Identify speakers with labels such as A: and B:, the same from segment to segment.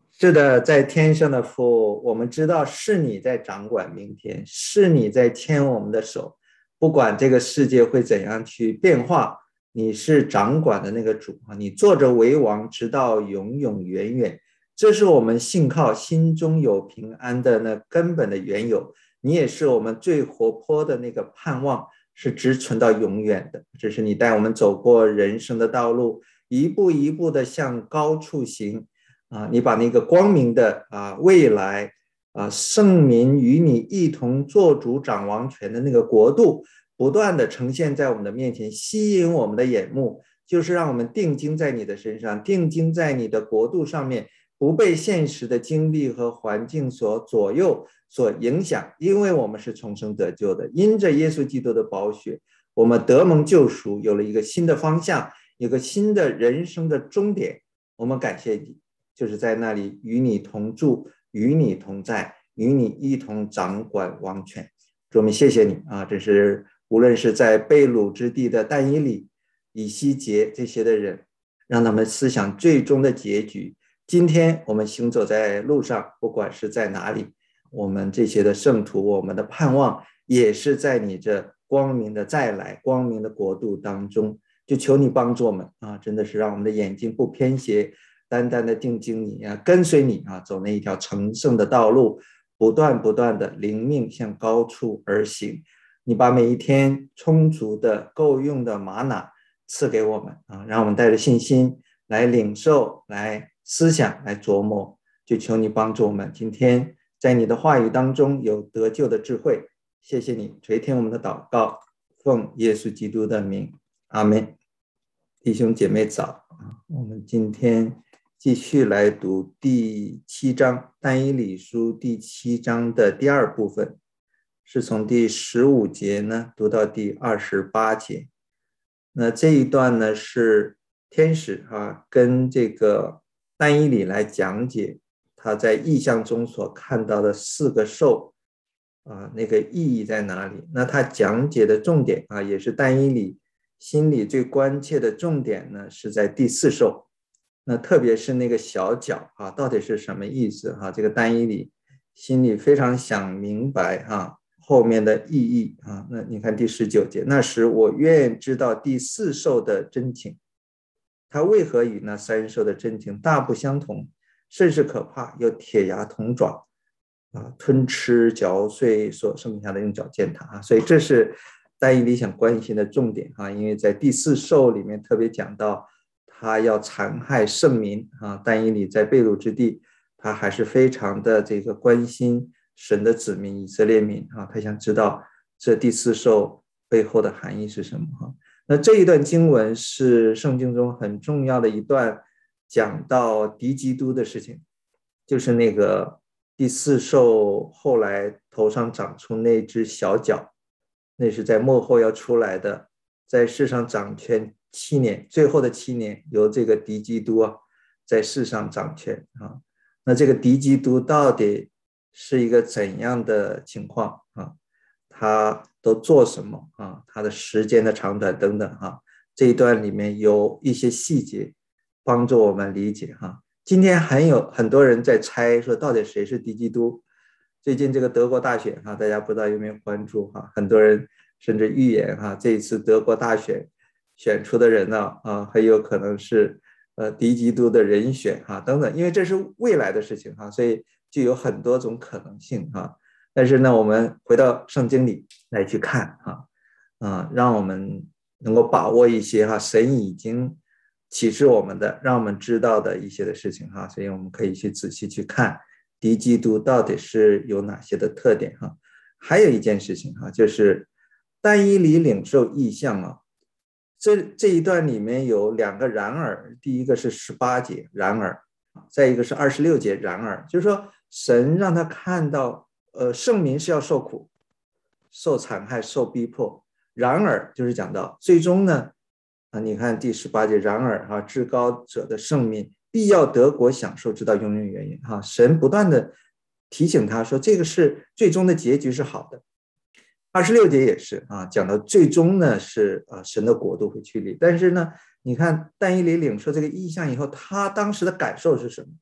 A: 是的，在天上的父，我们知道是你在掌管明天，是你在牵我们的手，不管这个世界会怎样去变化，你是掌管的那个主啊，你坐着为王，直到永永远远。这是我们信靠心中有平安的那根本的缘由。你也是我们最活泼的那个盼望，是直存到永远的。这是你带我们走过人生的道路，一步一步的向高处行。你把那个光明的未来圣民与你一同做主掌王权的那个国度，不断的呈现在我们的面前，吸引我们的眼目，就是让我们定睛在你的身上，定睛在你的国度上面，不被现实的经历和环境所左右、所影响，因为我们是重生得救的，因着耶稣基督的宝血，我们得蒙救赎，有了一个新的方向，有个新的人生的终点。我们感谢你。就是在那里与你同住，与你同在，与你一同掌管王权。主，我们谢谢你啊！这是无论是在被掳之地的但以理、以西结这些的人，让他们思想最终的结局。今天我们行走在路上，不管是在哪里，我们这些的圣徒，我们的盼望也是在你这光明的再来、光明的国度当中。就求你帮助我们啊！真的是让我们的眼睛不偏斜。单单的定睛你啊，跟随你啊，走那一条成圣的道路，不断的灵命向高处而行。你把每一天充足的够用的玛瑙赐给我们啊，让我们带着信心来领受，来思想，来琢磨。就求你帮助我们，今天在你的话语当中有得救的智慧。谢谢你垂听我们的祷告，奉耶稣基督的名，阿们。弟兄姐妹早啊，我们今天继续来读第7章，但以理书第7章的第2部分，是从第15节呢读到第28节。那这一段呢是天使跟这个但以理来讲解他在异象中所看到的4个兽那个意义在哪里。那他讲解的重点也是但以理心里最关切的重点呢，是在第4兽。那特别是那个小角到底是什么意思这个但以理心里非常想明白后面的意义那你看第19节，那时我愿知道第4兽的真情，它为何与那3兽的真情大不相同，甚是可怕，有铁牙铜爪吞吃嚼碎所剩下的，用脚践踏所以这是但以理想关心的重点因为在第4兽里面特别讲到他要残害圣民但以理在被掳之地，他还是非常的这个关心神的子民以色列民他想知道这第4兽背后的含义是什么那这一段经文是圣经中很重要的一段，讲到敌基督的事情，就是那个第4兽后来头上长出那只小角，那是在末后要出来的，在世上掌权7年，最后的7年由这个敌基督在世上掌权那这个敌基督到底是一个怎样的情况他都做什么他的时间的长短等等这一段里面有一些细节帮助我们理解今天很多人在猜说到底谁是敌基督。最近这个德国大选大家不知道有没有关注很多人甚至预言这一次德国大选选出的人呢很有可能是敌基督的人选等等，因为这是未来的事情所以就有很多种可能性但是呢，我们回到圣经里来去看让我们能够把握一些神已经启示我们的，让我们知道的一些的事情所以我们可以去仔细去看敌基督到底是有哪些的特点还有一件事情就是但以理领受异象这一段里面有2个然而，第一个是18节然而，再一个是26节然而，就是说神让他看到圣民是要受苦、受残害、受逼迫，然而就是讲到最终呢你看第18节然而至高者的圣民必要得国享受直到永永远远神不断的提醒他说这个是最终的结局是好的。26节也是讲到最终呢是神的国度会确立，但是呢你看但以理领受这个异象以后，他当时的感受是什么？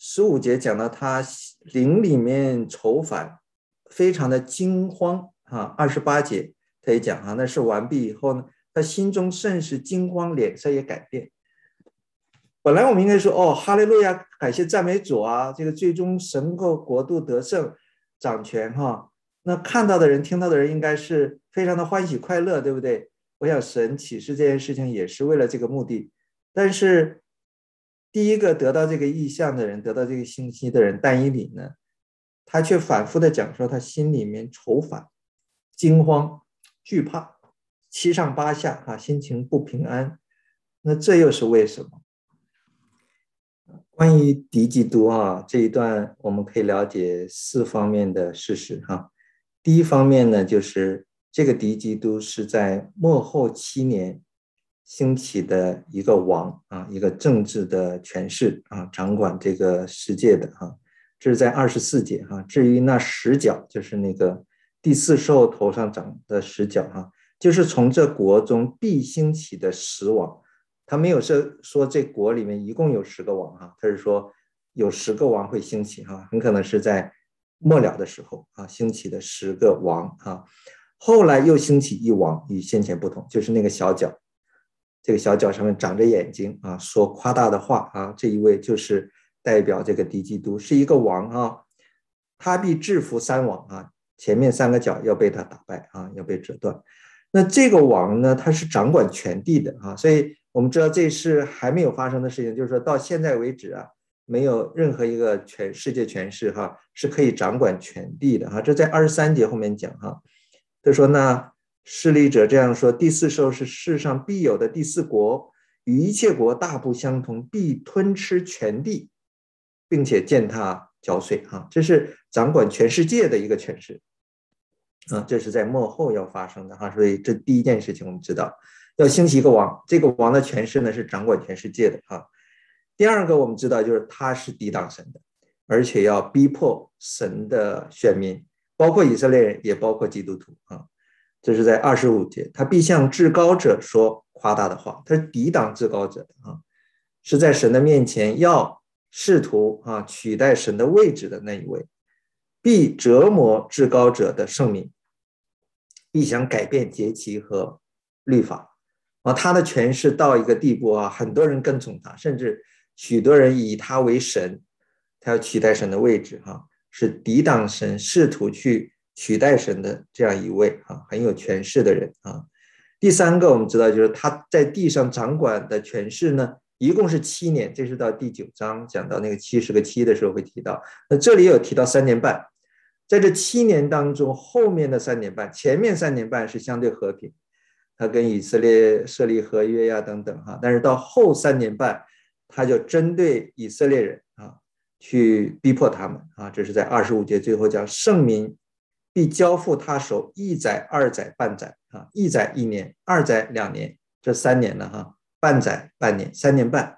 A: 15节讲到他灵里面愁烦，非常的惊慌啊。28节他也讲啊，那是完毕以后呢，他心中甚是惊慌，脸色也改变。本来我们应该说哦，哈利路亚，感谢赞美主啊，这个最终神国度得胜掌权哈。那看到的人听到的人应该是非常的欢喜快乐，对不对？我想神启示这件事情也是为了这个目的。但是第一个得到这个意象的人，得到这个信息的人，但以理呢，他却反复的讲说他心里面愁烦、惊慌、惧怕、七上八下啊，心情不平安。那这又是为什么？关于敌基督啊，这一段我们可以了解4方面的事实哈。第一方面呢，就是这个敌基督是在末后7年兴起的一个王啊，一个政治的权势啊，掌管这个世界的哈。这是在24节哈。至于那10角，就是那个第4兽头上长的10角哈，就是从这国中必兴起的10王。他没有说这国里面一共有10个王哈，他是说有10个王会兴起哈，很可能是在末了的时候啊兴起的10个王啊。后来又兴起一王，与先前不同，就是那个小角，这个小角上面长着眼睛啊，说夸大的话啊，这一位就是代表这个敌基督，是一个王啊，他必制服3王啊，前面3个角要被他打败啊，要被折断。那这个王呢，他是掌管全地的啊，所以我们知道这是还没有发生的事情，就是说到现在为止啊，没有任何一个世界权势哈是可以掌管全地的哈。这在23节后面讲哈，他说那势力者这样说，第4兽是世上必有的第4国，与一切国大不相同，必吞吃全地，并且践踏嚼碎哈，这是掌管全世界的一个权势。这是在末后要发生的哈，所以这第一件事情我们知道要兴起一个王，这个王的权势呢是掌管全世界的哈。第二个我们知道就是他是抵挡神的，而且要逼迫神的选民，包括以色列人，也包括基督徒啊。这是在25节，他必向至高者说夸大的话，他是抵挡至高者的啊，是在神的面前要试图啊取代神的位置的那一位，必折磨至高者的圣名，必想改变节期和律法啊。他的权势到一个地步啊，很多人跟从他，甚至许多人以他为神，他要取代神的位置哈，是抵挡神，试图去取代神的这样一位啊，很有权势的人啊。第三个我们知道就是他在地上掌管的权势呢，一共是7年，这是到第9章讲到那个70个7的时候会提到。那这里有提到3年半，在这7年当中，后面的3年半，前面3年半是相对和平，他跟以色列设立合约呀等等哈，但是到后3年半，他就针对以色列人啊，去逼迫他们啊。这是在25节最后讲，圣民必交付他手1载2载半载啊，1载1年，2载2年，这3年了哈，半载半年，3年半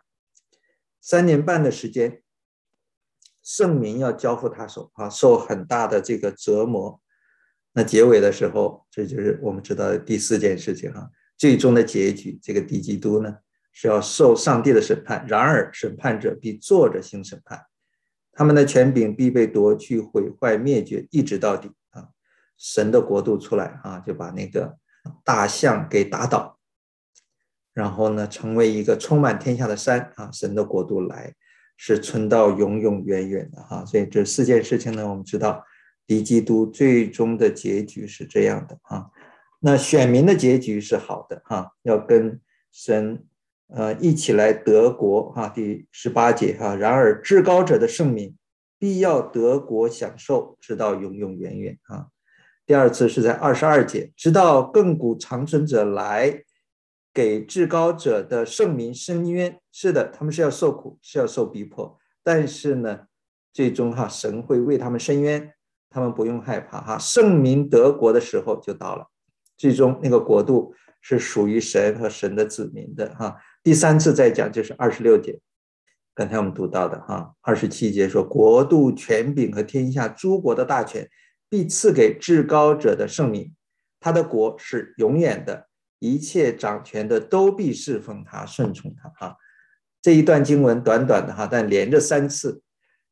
A: ，3年半的时间，圣民要交付他手啊，受很大的这个折磨。那结尾的时候，这就是我们知道的第4件事情哈，最终的结局，这个敌基督呢是要受上帝的审判，然而审判者必坐着行审判，他们的权柄必被夺去、毁坏、灭绝，一直到底啊。神的国度出来啊，就把那个大象给打倒，然后呢，成为一个充满天下的山啊，神的国度来是存到永永远远的哈。所以这4件事情呢，我们知道敌基督最终的结局是这样的哈。那选民的结局是好的哈，要跟神一起来得国哈。第18节哈，然而至高者的圣民必要得国享受，直到永永远远啊。第二次是在22节，直到亘古长存者来给至高者的圣民伸冤。是的，他们是要受苦，是要受逼迫，但是呢，最终哈神会为他们伸冤，他们不用害怕哈。圣民得国的时候就到了，最终那个国度是属于神和神的子民的哈。第3次再讲就是26节，刚才我们读到的哈。27节说，国度权柄和天下诸国的大权必赐给至高者的圣民，他的国是永远的，一切掌权的都必侍奉他，顺从他哈。这一段经文短短的哈，但连着3次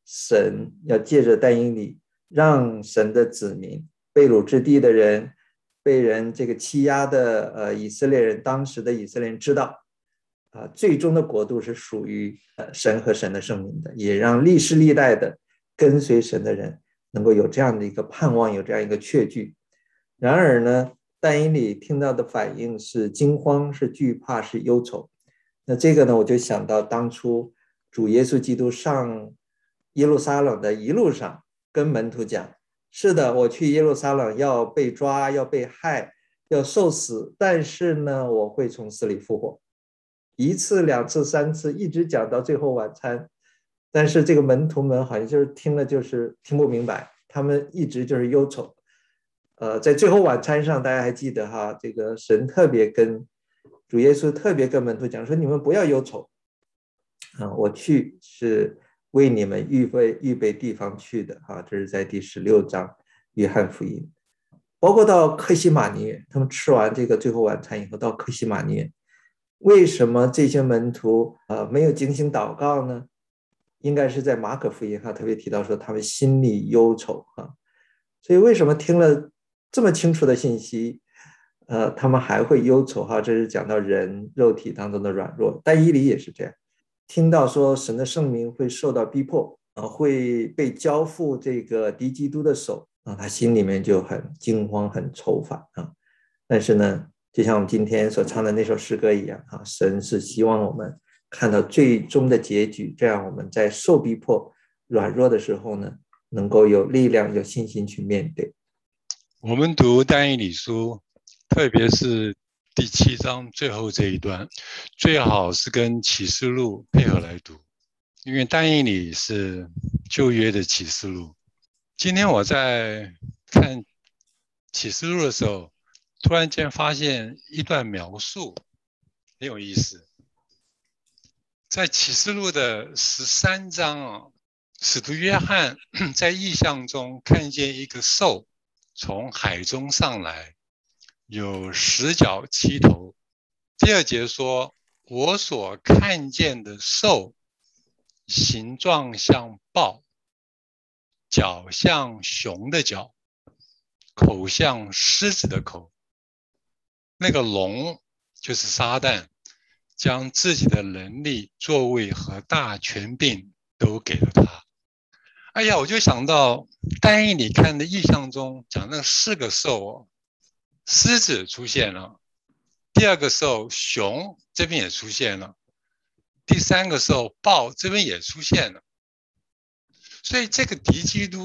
A: 神要借着但以理，让神的子民被掳之地的人，被人这个欺压的以色列人，当时的以色列人知道最终的国度是属于神和神的圣名的，也让历世历代的跟随神的人能够有这样的一个盼望，有这样一个确据。然而呢，但以理听到的反应是惊慌，是惧怕，是忧愁。那这个呢，我就想到当初主耶稣基督上耶路撒冷的一路上，跟门徒讲：是的，我去耶路撒冷要被抓，要被害，要受死，但是呢，我会从死里复活。一次、两次、三次，一直讲到最后晚餐。但是这个门徒们好像就是听了就是听不明白，他们一直就是忧愁。在最后晚餐上，大家还记得哈，这个神特别跟主耶稣特别跟门徒讲说：你们不要忧愁我去是为你们预备地方去的这是在第16章约翰福音。包括到客西马尼园，他们吃完这个最后晚餐以后到客西马尼园，为什么这些门徒没有警醒祷告呢？应该是在马可福音特别提到说他们心里忧愁所以为什么听了这么清楚的信息他们还会忧愁这是讲到人肉体当中的软弱。但以理也是这样，听到说神的圣名会受到逼迫会被交付这个敌基督的手他心里面就很惊慌很愁烦但是呢，就像我们今天所唱的那首诗歌一样神是希望我们看到最终的结局，这样我们在受逼迫软弱的时候呢，能够有力量有信心去面对。
B: 我们读但以理书，特别是第7章最后这一段，最好是跟启示录配合来读，因为但以理是旧约的启示录。今天我在看启示录的时候，突然间发现一段描述很有意思。在启示录的13章使徒约翰在异象中看见一个兽从海中上来，有10角7头。第2节说，我所看见的兽形状像豹，脚像熊的脚，口像狮子的口。那个龙就是撒旦，将自己的能力、座位和大权柄都给了他。哎呀，我就想到但以理看的异象中讲那4个兽狮子出现了，第2个兽熊这边也出现了，第3个兽豹这边也出现了。所以这个敌基督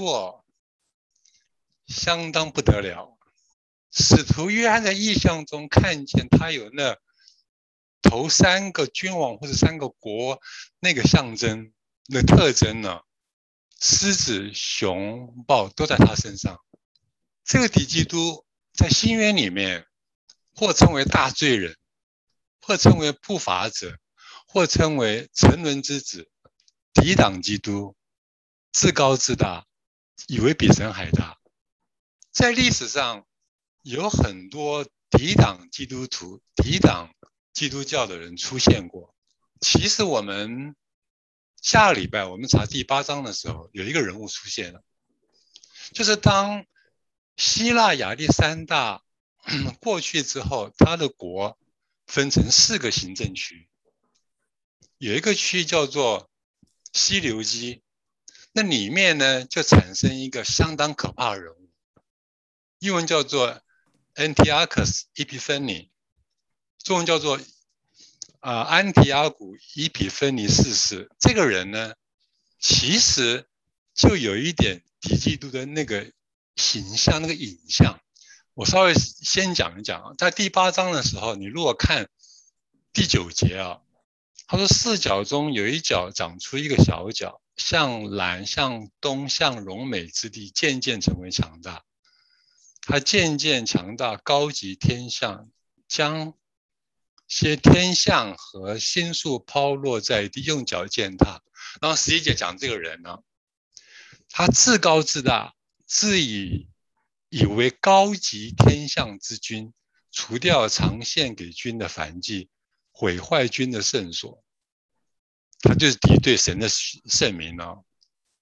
B: 相当不得了。使徒约翰在异象中看见他有那头3个君王或者3个国那个象征那特征呢，狮子熊豹都在他身上。这个敌基督在新约里面或称为大罪人，或称为不法者，或称为沉沦之子，抵挡基督，自高自大，以为比神还大。在历史上有很多抵挡基督徒、抵挡基督教的人出现过。其实我们下个礼拜我们查第8章的时候，有一个人物出现了，就是当希腊亚历山大过去之后，他的国分成4个行政区，有一个区叫做西流基，那里面呢就产生一个相当可怕的人物，英文叫做 Antiochus Epiphanes， 中文叫做安提阿古伊比芬尼4世。这个人呢，其实就有一点敌基督的那个形象，那个影像。我稍微先讲一讲在第8章的时候，你如果看第9节他说4角中有一角长出一个小角，向南向东向荣美之地渐渐成为强大。他渐渐强大，高级天象，将些天象和星宿抛落在地，用脚践踏。然后11节讲这个人呢，他自高自大，自以为高级天象之君，除掉常献给君的燔祭，毁坏君的圣所。他就是敌对神的圣名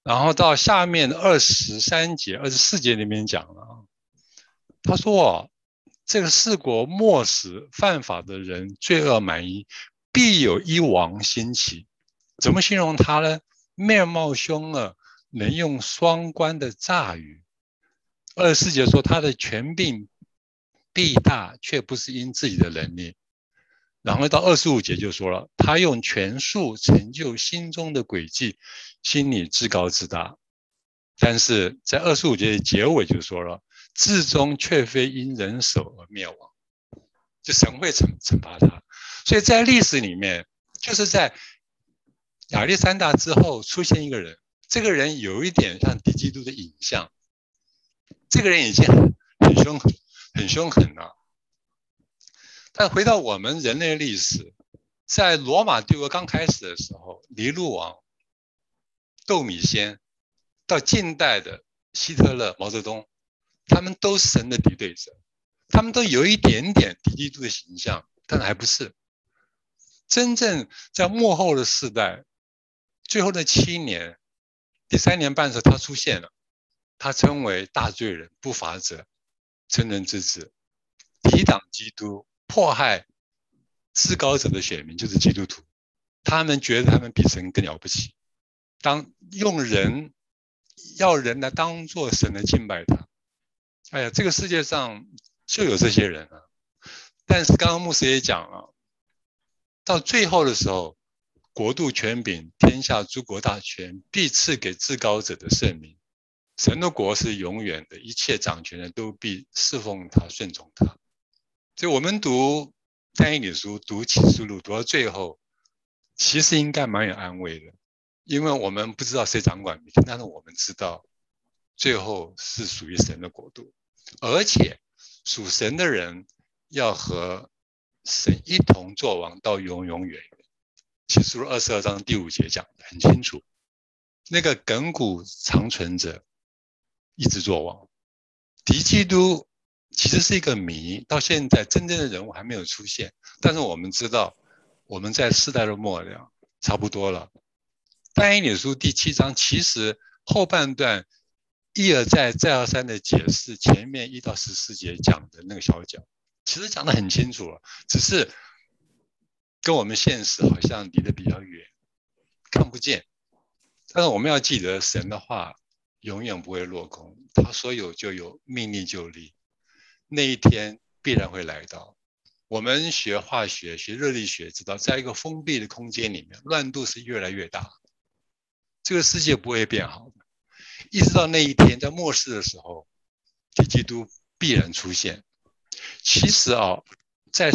B: 然后到下面的23节、24节里面讲了，他说这个四国末时犯法的人，罪恶满盈，必有一王兴起。怎么形容他呢？面貌凶恶，能用双关的诈语。24节说他的权柄必大，却不是因自己的能力。然后到25节就说了，他用权术成就心中的诡计，心里自高自大。但是在25节的结尾就说了，至终却非因人手而灭亡，就神会惩罚他。所以在历史里面，就是在亚历山大之后出现一个人，这个人有一点像敌基督的影像，这个人已经很凶狠了。但回到我们人类历史，在罗马帝国刚开始的时候，尼禄王、窦米先，到近代的希特勒、毛泽东，他们都是神的敌对者，他们都有一点点敌基督的形象，但还不是。真正在末后的世代，最后的7年，第3年半的时候，他出现了，他称为大罪人、不法者、成人之子，抵挡基督、迫害至高者的选民，就是基督徒。他们觉得他们比神更了不起，用人要人来当做神来敬拜他。哎呀，这个世界上就有这些人啊。但是刚刚牧师也讲了，到最后的时候，国度权柄、天下诸国大权必赐给至高者的圣民。神的国是永远的，一切掌权的都必侍奉他、顺从他。所以我们读但以理书、读启示录，读到最后，其实应该蛮有安慰的，因为我们不知道谁掌管明天，但是我们知道最后是属于神的国度，而且属神的人要和神一同作王到永永远远。启示录22章第5节讲得很清楚，那个亘古长存者一直作王。敌基督其实是一个谜，到现在真正的人物还没有出现，但是我们知道我们在世代的末了差不多了。但以理书第7章其实后半段一而再再而三的解释前面1到14节讲的那个小角，其实讲得很清楚了，只是跟我们现实好像离得比较远，看不见。但是我们要记得神的话永远不会落空，他说有就有，命令就立，那一天必然会来到。我们学化学、学热力学知道，在一个封闭的空间里面，乱度是越来越大，这个世界不会变好的。一直到那一天，在末世的时候，敌基督必然出现。其实在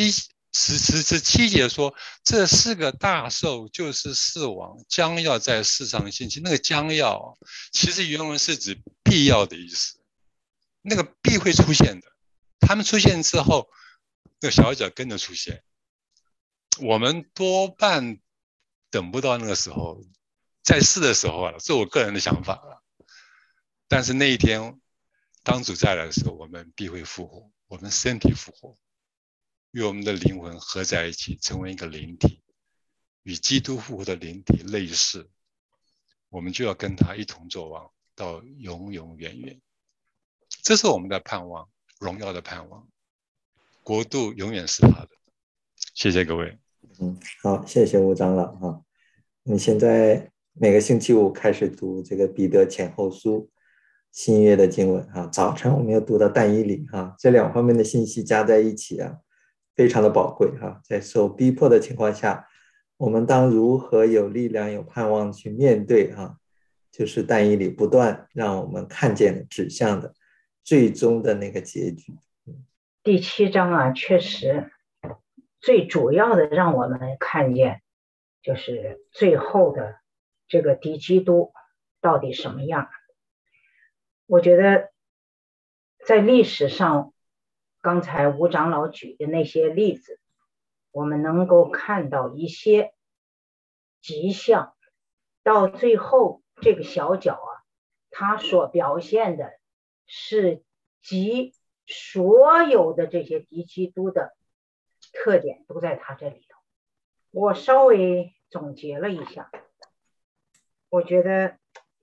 B: 17节说，这4个大兽就是4王，将要在世上兴起。那个将要，其实原文是指必要的意思，那个必会出现的。他们出现之后，那个小角跟着出现。我们多半等不到那个时候，在世的时候是我个人的想法了。但是那一天，当主再来的时候，我们必会复活，我们身体复活，与我们的灵魂合在一起，成为一个灵体，与基督复活的灵体类似，我们就要跟他一同作王到永永远远。这是我们的盼望，荣耀的盼望，国度永远是他的。谢谢各位。
A: 好，谢谢吴长老哈。我们现在每个星期五开始读这个彼得前后书新约的经文哈。早晨我们要读到但以理哈，这2方面的信息加在一起啊，非常的宝贵哈。在受逼迫的情况下，我们当如何有力量、有盼望去面对哈？就是但以理不断让我们看见了指向的最终的那个结局。
C: 第7章啊，确实最主要的让我们看见，就是最后的这个敌基督到底什么样。我觉得在历史上，刚才吴长老举的那些例子，我们能够看到一些迹象。到最后这个小角啊，它所表现的是集所有的这些敌基督的特点都在它这里头。我稍微总结了一下，我觉得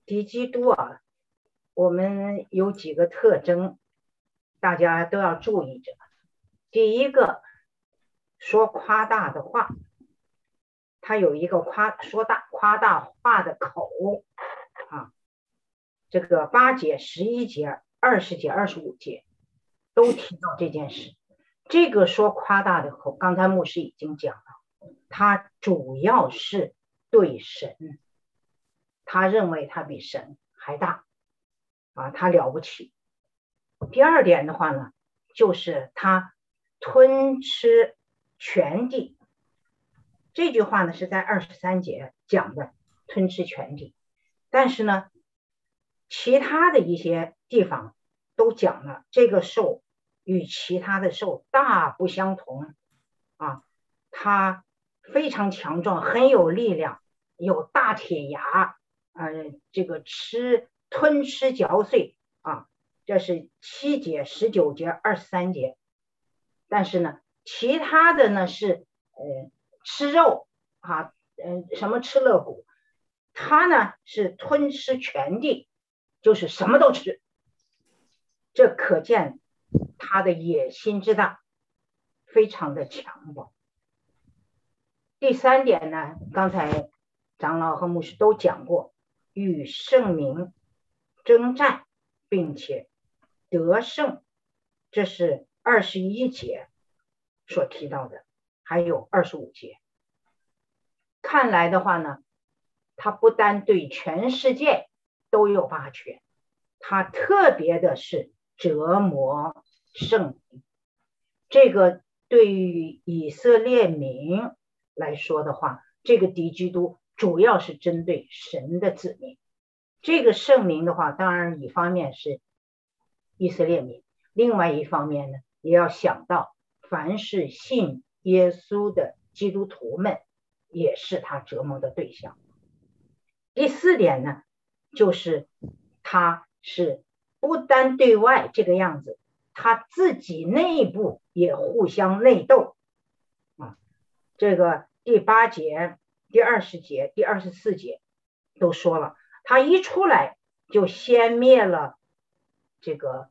C: 敌基督啊，我们有几个特征，大家都要注意着。第一个，说夸大的话，他有一个夸大话的口啊。这个8节、11节、20节、25节都提到这件事。这个说夸大的口，刚才牧师已经讲了，他主要是对神，他认为他比神还大啊，他了不起。第二点的话呢，就是他吞吃全地。这句话呢是在23节讲的，吞吃全地。但是呢，其他的一些地方都讲了，这个兽与其他的兽大不相同啊，它非常强壮，很有力量，有大铁牙，这个吞吃嚼碎啊，这是7节、19节、23节。但是呢，其他的呢是吃肉啊，什么吃肋骨，它呢是吞吃全地，就是什么都吃。这可见他的野心之大，非常的强暴。第三点呢，刚才长老和牧师都讲过，与圣民征战并且得胜，这是21节所提到的，还有25节。看来的话呢，他不单对全世界都有霸权，他特别的是折磨圣民。这个对于以色列民来说的话，这个敌基督主要是针对神的子民。这个圣民的话，当然一方面是以色列民，另外一方面呢，也要想到凡是信耶稣的基督徒们也是他折磨的对象。第四点呢，就是他是不单对外这个样子，他自己内部也互相内斗啊。这个第8节、第20节、第24节都说了，他一出来就先灭了这个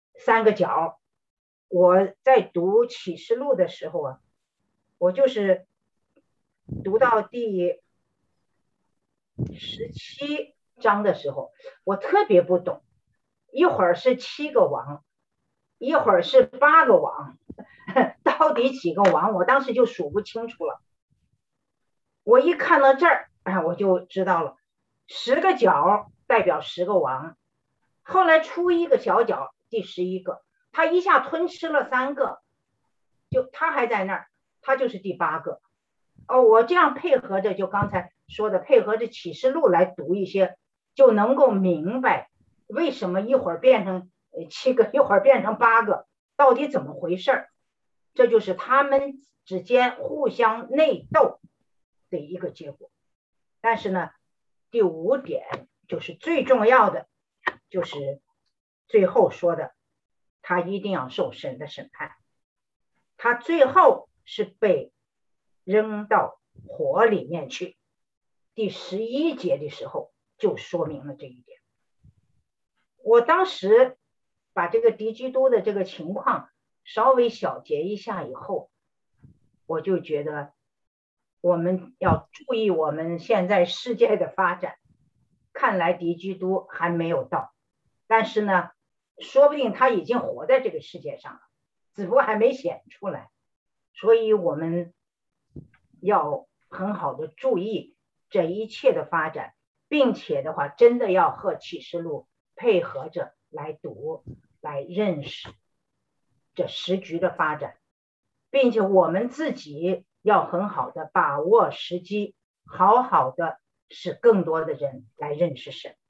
C: 3个角。我在读启示录的时候啊，我就是读到第17章的时候，我特别不懂，一会儿是7个王，一会儿是8个王，到底几个王？我当时就数不清楚了。我一看到这儿，我就知道了，10个角代表10个王，后来出一个小角，第11个，他一下吞吃了3个，就他还在那儿，他就是第8个。我这样配合着就刚才说的，配合着启示录来读一些，就能够明白为什么一会儿变成7个，一会儿变成8个，到底怎么回事。这就是他们之间互相内斗的一个结果。但是呢，第5点就是最重要的，就是最后说的，他一定要受神的审判，他最后是被扔到火里面去。第11节的时候就说明了这一点。我当时把这个敌基督的这个情况稍微小结一下以后，我就觉得我们要注意我们现在世界的发展。看来敌基督还没有到，但是呢，说不定他已经活在这个世界上了，只不过还没显出来。所以我们要很好的注意这一切的发展，并且的话，真的要和启示录配合着来读，来认识这时局的发展，并且我们自己要很好的把握时机，好好的使更多的人来认识神。